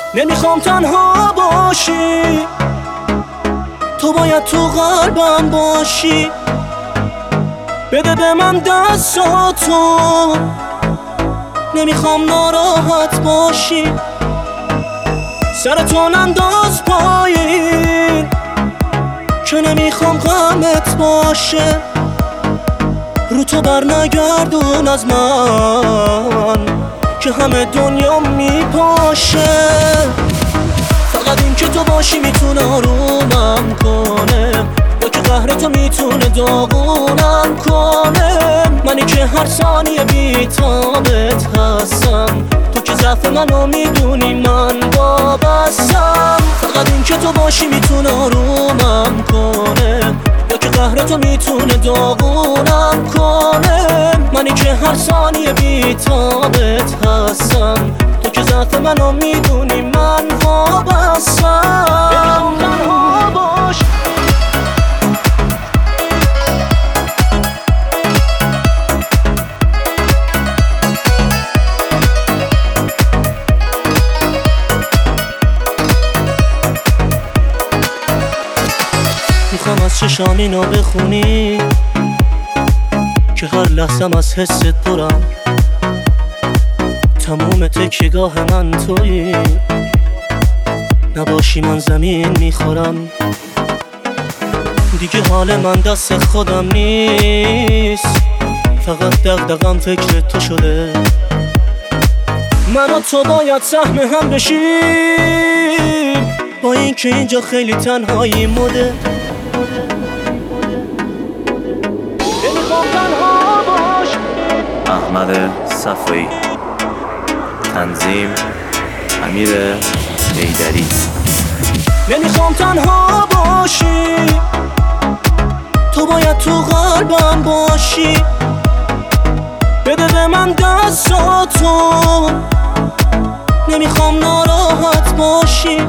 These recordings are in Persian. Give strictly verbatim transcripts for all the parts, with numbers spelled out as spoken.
نمیخوام تنها باشی، تو باید تو قلبم باشی. بده به من دستاتو، نمیخوام ناراحت باشی. سرتو ننداز پایین که نمیخوام غمت باشه. رو تو بر نگردون از من که همه دنیا میپاشه. فقط این که تو باشی میتونه آرومم کنه، یا که قهر تو میتونه داغونم کنه. منی که هر ثانیه بی‌تابت هستم، تو که ضعف منو میدونی من وابستم. فقط این که تو باشی میتونه آرومم کنه، یا که قهر تو میتونه داغونم کنه. منی که هر ثانیه بی‌تابت هستم، تو که ضعف منو میدونی من وابستم. نمیخوام تنها باش. میخوام از چشام اینو بخونی که هر لحظم از حست پرم. تموم تکیه‌گاه من تویی، نباشی من زمین میخورم. دیگه حال من دست خودم نیست، فقط دغدغم فکر تو شده. من و تو باید سهم هم بشیم، با این که اینجا خیلی تنهایی مده. نمیخوام تنها باش. احمد صفایی، تنظیم امیر حیدری. نمیخوام تنها باشی، تو باید تو قلبم باشی. بده به من دستاتو، نمیخوام ناراحت باشی.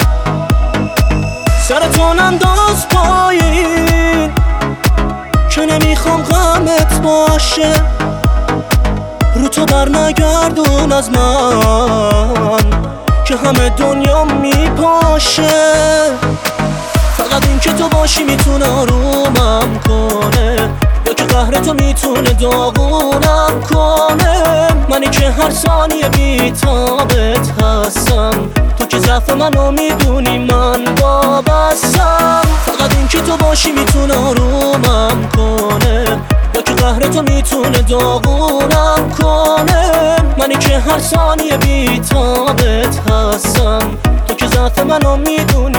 سرتو ننداز پایین که نمیخوام غمت باشه. رو تو بر نگردون از من که همه دنیا میپاشه. فقط این که تو باشی میتونه آرومم کنه، یا که قهر تو میتونه داغونم کنه. منی که هر ثانیه بی‌تابت هستم، تو که ضعف منو میدونی من وابستم. فقط این که تو باشی میتونه آرومم کنه، یا که قهر تو میتونه داغونم کنه. منی که هر ثانیه بی‌تابت هستم، تو که ضعف منو میدونی